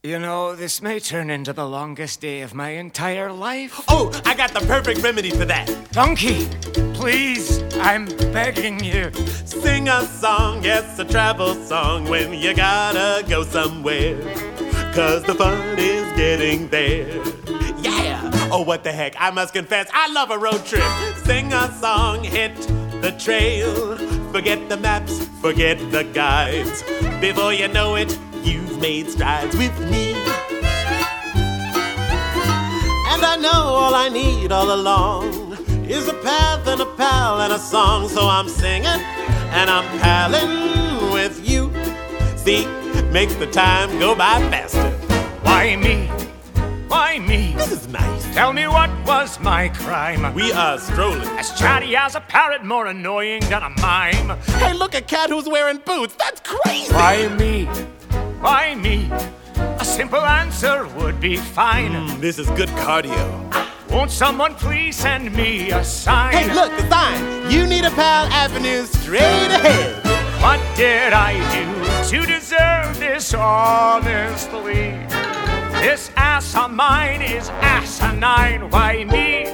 You know, this may turn into the longest day of my entire life. Oh, I got the perfect remedy for that. Donkey, please, I'm begging you. Sing a song, yes, a travel song when you gotta go somewhere. 'Cause the fun is getting there. Yeah! Oh, what the heck, I must confess, I love a road trip. Sing a song, hit the trail. Forget the maps, forget the guides. Before you know it, you've made strides with me. And I know all I need all along is a path and a pal and a song. So I'm singing and I'm palling with you. See, makes the time go by faster. Why me? Why me? This is nice. Tell me, what was my crime? We are strolling. As chatty as a parrot, more annoying than a mime. Hey, look, a cat who's wearing boots. That's crazy. Why me? Why me? A simple answer would be fine. This is good cardio. Won't someone please send me a sign? Hey, look, the sign. You need a pal avenue straight ahead. What did I do to deserve this honestly? This ass of mine is asinine. Why me?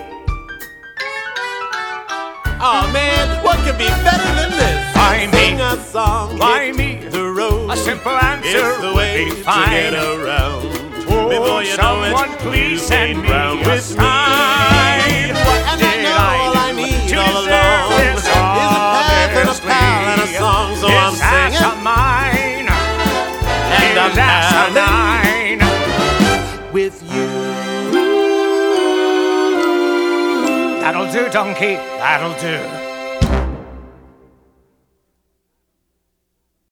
Oh man, what could be better than this? Why me? Sing a song. Why hit me? The road. A simple answer It's the way would be to fine. get around. Oh, Before you know someone it, please you send ain't me round a with sign. me. What And did I know all I do need to all deserve along this is a path and a pal and a honestly? song. So This I'm ass singing of mine and I'm is asinine. with you. That'll do, donkey, that'll do.